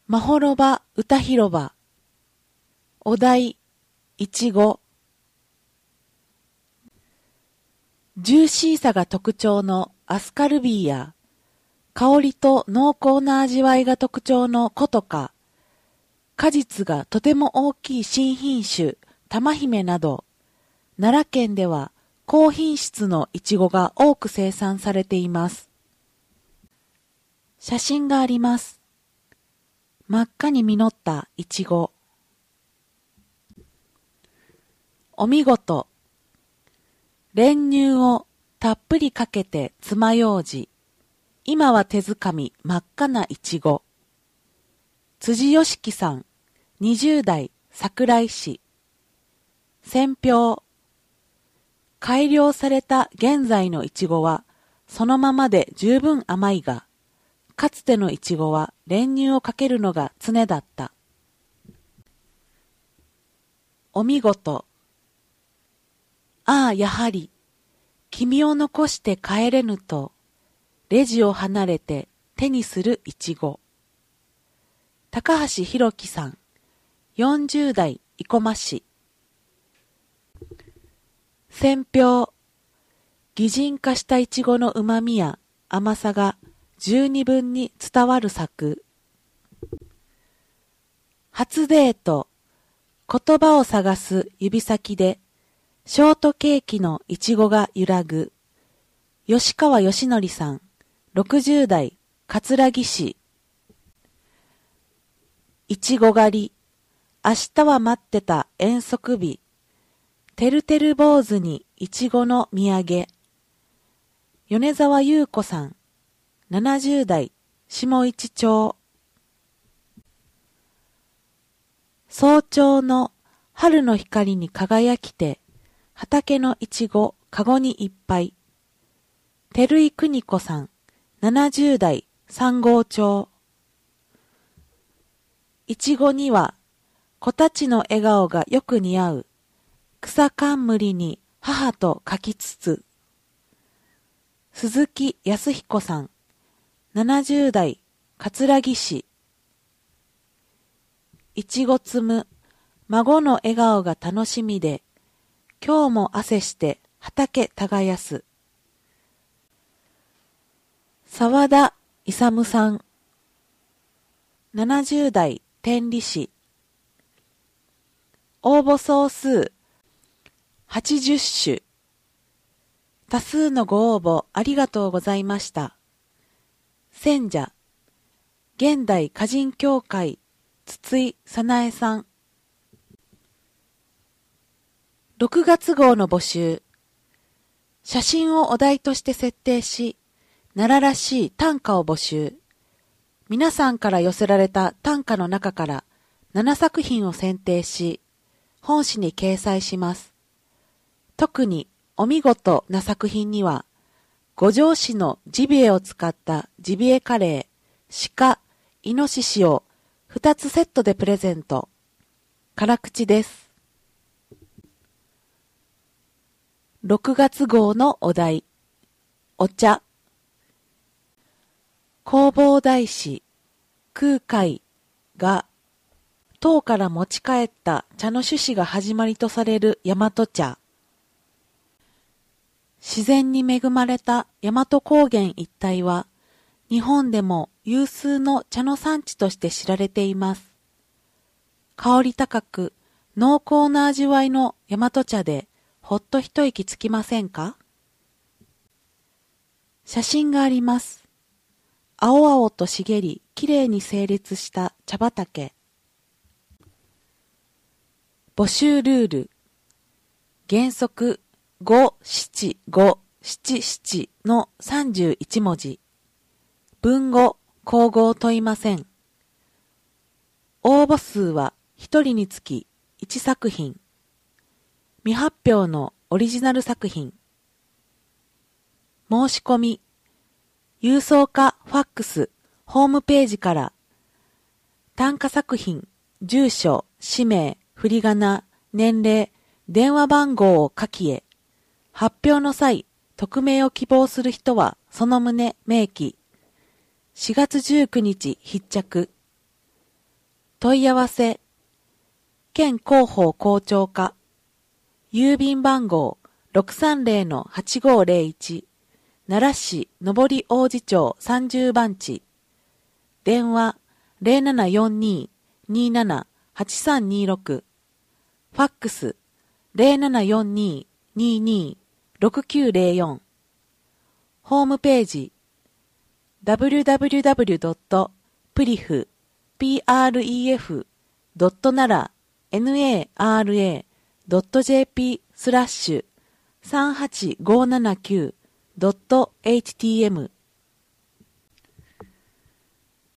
まほろば歌広場。お題、いちご。ジューシーさが特徴のアスカルビーや、香りと濃厚な味わいが特徴のコトカ、果実がとても大きい新品種、玉姫など、奈良県では高品質のイチゴが多く生産されています。写真があります。真っ赤に実ったイチゴ。お見事。練乳をたっぷりかけて爪楊枝。今は手づかみ真っ赤なイチゴ。辻よしきさん、20代、桜井市。選評。改良された現在のイチゴはそのままで十分甘いが、かつてのイチゴは練乳をかけるのが常だった。お見事。ああ、やはり、君を残して帰れぬと、レジを離れて手にするイチゴ。高橋弘樹さん、40代、生駒市。選評。擬人化したイチゴの旨味や甘さが十二分に伝わる作。初デート。言葉を探す指先で、ショートケーキのイチゴが揺らぐ。吉川義則さん、60代、葛城市。いちご狩り。明日は待ってた遠足日。てるてる坊主にいちごの土産。米沢優子さん、70代、下市町。早朝の春の光に輝きて、畑のいちごかごにいっぱい。照井邦子さん、70代、三郷町。いちごには、子たちの笑顔がよく似合う。草冠に母と書きつつ。鈴木康彦さん、70代、葛城市。いちご摘む、孫の笑顔が楽しみで、今日も汗して畑耕す。沢田勇さん、70代、天理市。応募総数、80種。多数のご応募ありがとうございました。選者、現代歌人協会、筒井早苗さん。6月号の募集。写真をお題として設定し、奈良らしい短歌を募集。皆さんから寄せられた短歌の中から7作品を選定し、本誌に掲載します。特にお見事な作品には、五条市のジビエを使ったジビエカレー、鹿、イノシシを2つセットでプレゼント。辛口です。6月号のお題、お茶。弘法大師、空海が、唐から持ち帰った茶の種子が始まりとされる大和茶。自然に恵まれた大和高原一帯は、日本でも有数の茶の産地として知られています。香り高く、濃厚な味わいの大和茶で、ほっと一息つきませんか？写真があります。青々と茂り、きれいに整列した茶畑。募集ルール。原則5、7、5、7、7の31文字。文語、口語を問いません。応募数は1人につき1作品。未発表のオリジナル作品。申し込み。郵送かファックス、ホームページから。短歌作品、住所、氏名、振り仮名、年齢、電話番号を書きへ。発表の際、匿名を希望する人はその旨明記。4月19日必着。 問い合わせ、県広報校長課、郵便番号630-8501、奈良市上り王子町30番地、電話0742-27-8326、ファックス0742-22-6904、ホームページ www.pref.nara.jp/38579.htm